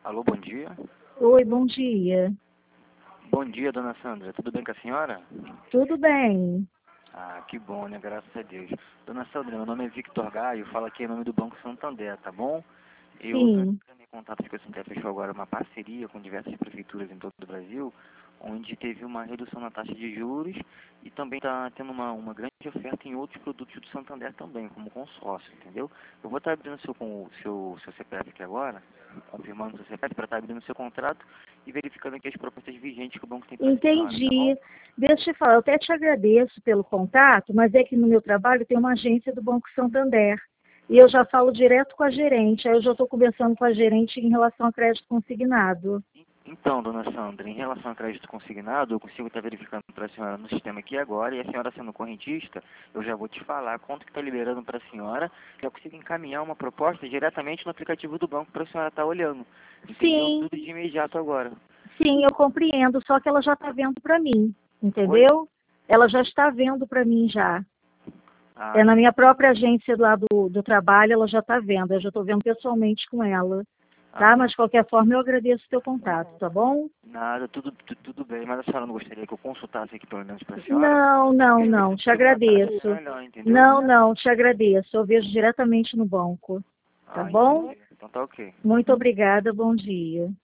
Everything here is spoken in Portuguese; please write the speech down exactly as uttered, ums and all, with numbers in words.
Alô, bom dia. Oi, bom dia. Bom dia, dona Sandra. Tudo bem com a senhora? Tudo bem? Ah, que bom, né? Graças a Deus. Dona Sandra, meu nome é Victor Gaio, falo aqui em nome do Banco Santander, tá bom? Eu estou Sim. entrando em contato porque o Santander fechou agora uma parceria com diversas prefeituras em todo o Brasil, onde teve uma redução na taxa de juros e também está tendo uma, uma grande oferta em outros produtos do Santander também, como consórcio, entendeu? Eu vou estar abrindo seu, com o seu, seu C P F aqui agora, confirmando o seu C P F para estar abrindo seu contrato e verificando aqui as propostas vigentes que o banco tem para a senhora, tá bom? Entendi. Deixa eu te falar, eu até te agradeço pelo contato, mas é que no meu trabalho tem uma agência do Banco Santander. E eu já falo direto com a gerente, aí eu já estou conversando com a gerente em relação a crédito consignado. Então, dona Sandra, em relação a crédito consignado, eu consigo estar verificando para a senhora no sistema aqui agora, e a senhora sendo correntista, eu já vou te falar quanto que está liberando para a senhora, que eu consigo encaminhar uma proposta diretamente no aplicativo do banco para a senhora estar olhando. Entendeu? Sim, Tudo de imediato agora. sim, eu compreendo, só que ela já está vendo para mim, Oi? entendeu? Ela já está vendo para mim já. Ah, É na minha entendi. própria agência lá do, do trabalho, ela já está vendo, eu já estou vendo pessoalmente com ela. Ah, Tá? Mas não. de qualquer forma eu agradeço o teu contato, tá bom? Nada, tudo, tu- tudo bem, mas a senhora não gostaria que eu consultasse aqui pelo menos para a senhora? Não, não, Porque às não, vezes te tem uma taxa agradeço. melhor, entendeu? Não, não, te agradeço. Eu vejo diretamente no banco, tá Ah, bom? entendi. Então tá ok. Muito obrigada, bom dia.